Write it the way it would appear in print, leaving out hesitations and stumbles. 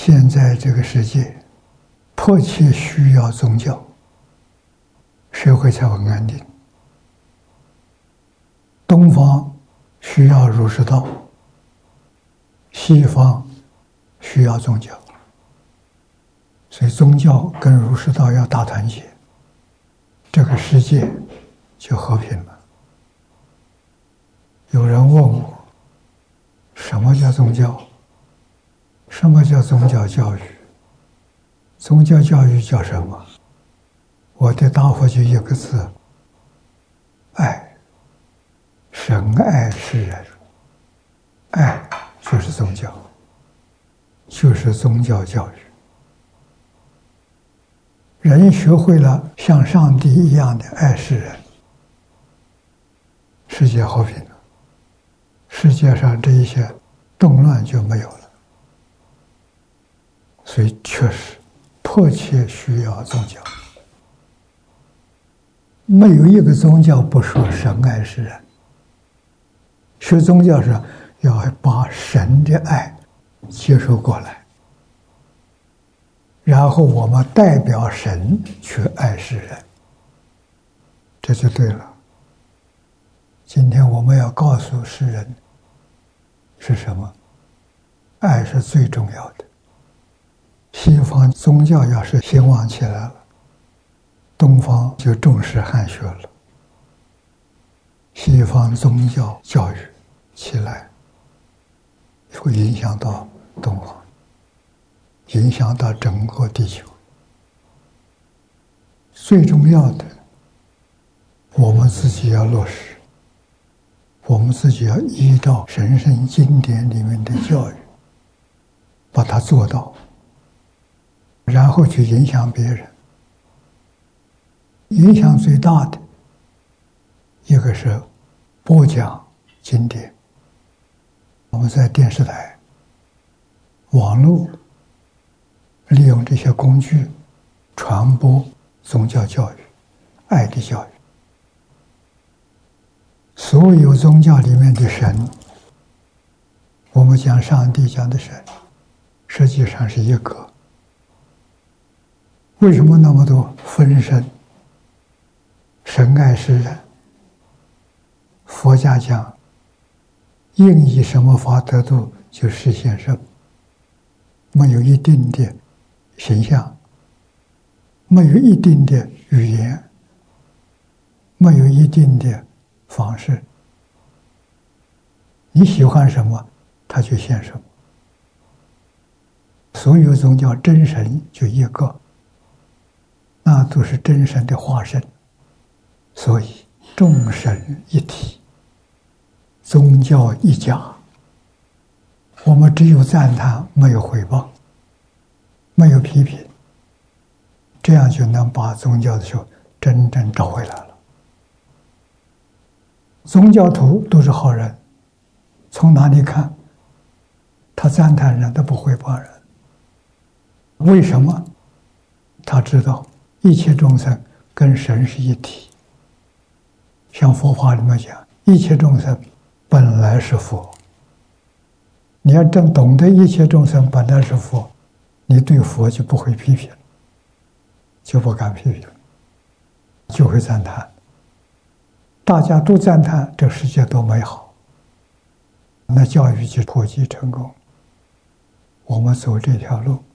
现在这个世界迫切需要宗教，社会才会安定。东方需要儒释道，西方需要宗教，所以宗教跟儒释道要大团结，这个世界就和平了。有人问我，什么叫宗教？什么叫宗教教育？宗教教育叫什么？我的答复就一个字：爱。神爱世人，爱就是宗教，就是宗教教育。人学会了像上帝一样的爱世人，世界和平了，世界上这一些动乱就没有了。所以确实迫切需要宗教，没有一个宗教不说神爱世人。学宗教是要把神的爱接受过来，然后我们代表神去爱世人，这就对了。今天我们要告诉世人是什么？爱是最重要的。西方宗教要是兴旺起来了，东方就重视汉学了。西方宗教教育起来，会影响到东方，影响到整个地球。最重要的，我们自己要落实，我们自己要依照神圣经典里面的教育，把它做到，然后去影响别人。影响最大的一个是播讲经典，我们在电视台、网络利用这些工具传播宗教教育、爱的教育。所有宗教里面的神，我们讲上帝讲的神，实际上是一个。为什么那么多分身？神爱世人，佛家讲应以什么法得度，就实现什么。没有一定的形象，没有一定的语言，没有一定的方式，你喜欢什么他就现什么。所有宗教真神就一个，那都是真神的化身。所以众神一体，宗教一家。我们只有赞叹，没有毁谤，没有批评，这样就能把宗教的手真正找回来了。宗教徒都是好人，从哪里看？他赞叹人，他不毁谤人。为什么？他知道一切众生跟神是一体。像佛法里面讲，一切众生本来是佛。你要真懂得一切众生本来是佛，你对佛就不会批评，就不敢批评，就会赞叹。大家都赞叹这世界多美好，那教育就普及成功。我们走这条路